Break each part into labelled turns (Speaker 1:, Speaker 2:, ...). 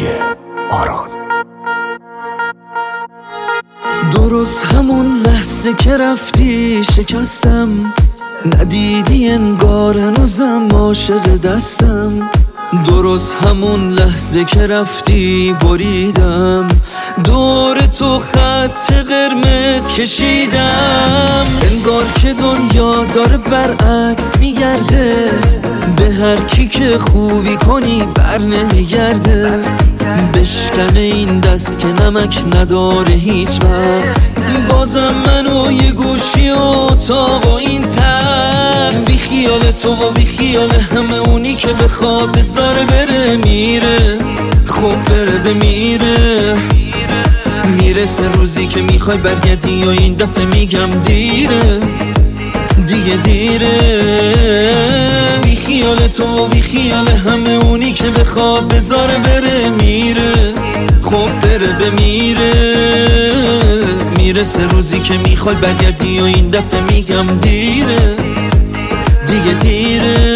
Speaker 1: آران.
Speaker 2: درست همون لحظه که رفتی شکستم، ندیدی انگار هنوزم عاشق دستم. درست همون لحظه که رفتی بریدم، دور تو خط قرمز کشیدم. انگار که دنیا داره برعکس میگرده، به هر کی که خوبی کنی بر نمیگرده. بشکنه این دست که نمک نداره هیچ وقت، بازم منو یه گوشی و اتاق و این تخت. بی خیال تو و بی خیال همه اونی که بخواد بذاره بره میره، خب بره بمیره. میرسه روزی که میخوای برگردی و این دفعه میگم دیره، دیگه دیره. بی خیال تو و بی خیال همه اونی که بخواد بذاره بره میره، خب بره بمیره. میرسه روزی که میخوای برگردی و این دفعه میگم دیره، دیگه دیره.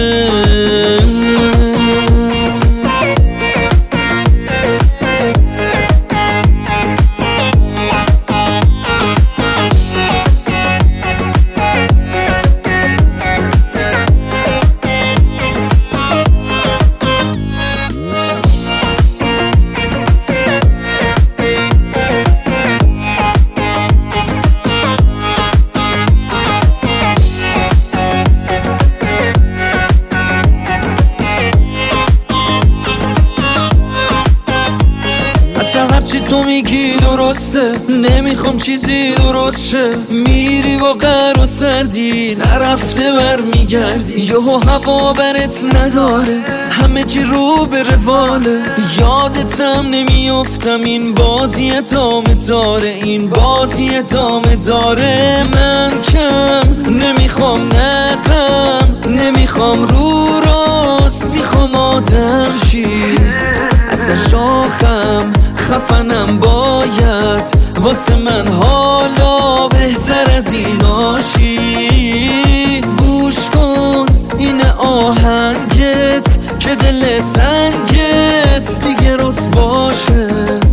Speaker 2: هرچی تو میگی درسته، نمیخوام چیزی درست شه. میری با قهر و سردی، نرفته برمیگردی. یهو هوا برت نداره، همه چی رو به رواله. یادتم نمیافتم این بازی ادامه داره، این بازی ادامه داره. من کم نمیخوام نقم، نمیخوام رو راست، میخوام آدم شی. اصلا شاخم خفنم باید، واسه من حالا بهتر از این آشی. گوش کن این آهنگت که دل سنگت دیگه رس باشه.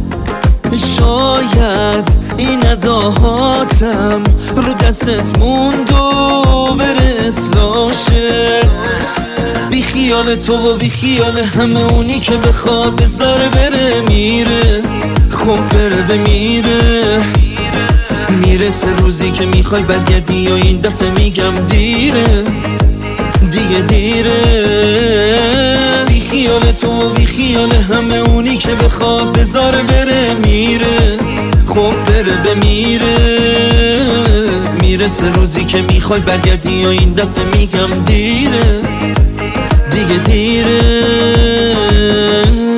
Speaker 2: شاید این اداهاتم رو دستت موند و بره اصلاشه. بی خیال تو و بی خیال همه اونی که بخواد بذاره بره میره، خب بره بمیره. میرسه روزی که میخوای برگردی و این دفعه میگم دیره، دیگه دیره. بی خیال تو و بی خیال همه اونی که بخواد بذاره بره میره، خب بره بمیره. میرسه روزی که میخوای برگردی و این دفعه میگم دیره، دیگه دیره.